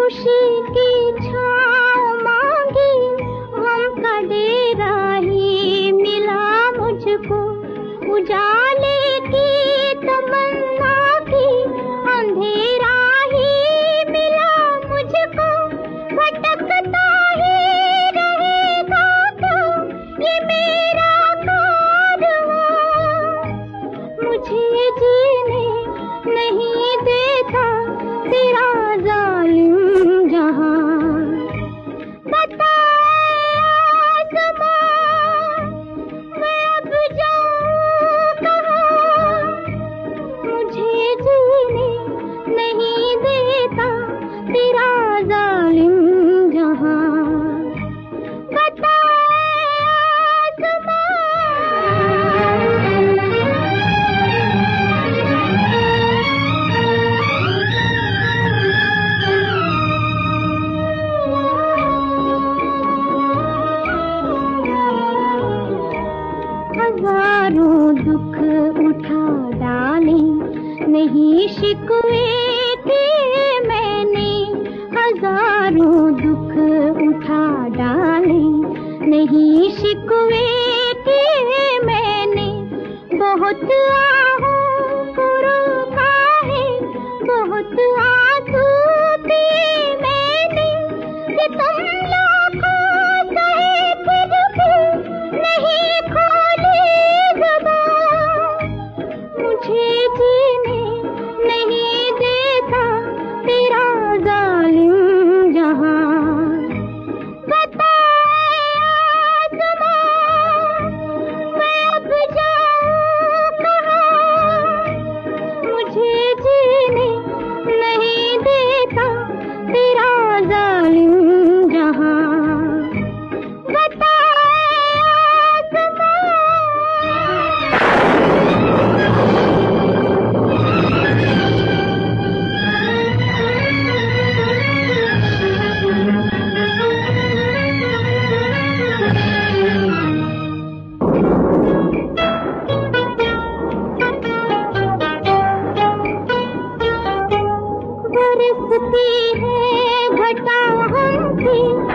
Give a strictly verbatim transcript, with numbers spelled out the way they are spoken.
खुशी की छाँव मांगी, गम का डेरा ही मिला मुझको। उजाले की तमन्ना की अंधेरा ही मिला मुझको। भटकता ही रहेगा क्या ये मेरा कारवां, मुझे जीने नहीं देता तेरा जालिम जहां। बता आसमां, मैं अब जाऊं कहां, मुझे जीने नहीं देता तेरा जालिम जहां। बता हजारों दुख उठा डाले, नहीं शिकवे किए मैंने। हजारों दुख उठा डाले, नहीं शिकवे किए मैंने। बहुत आहों को रोका है, बहुत आंसू पिए मैंने। कि तुम लाखों सहे फिर भी नहीं खोली ज़ुबान, मुझे जीने नहीं देता तेरा जालिम जहां। बता आसमां, मैं अब जाऊं कहां, मुझे जीने नहीं देता तेरा जालिम जहां। बता बरसती है घटा हमसे,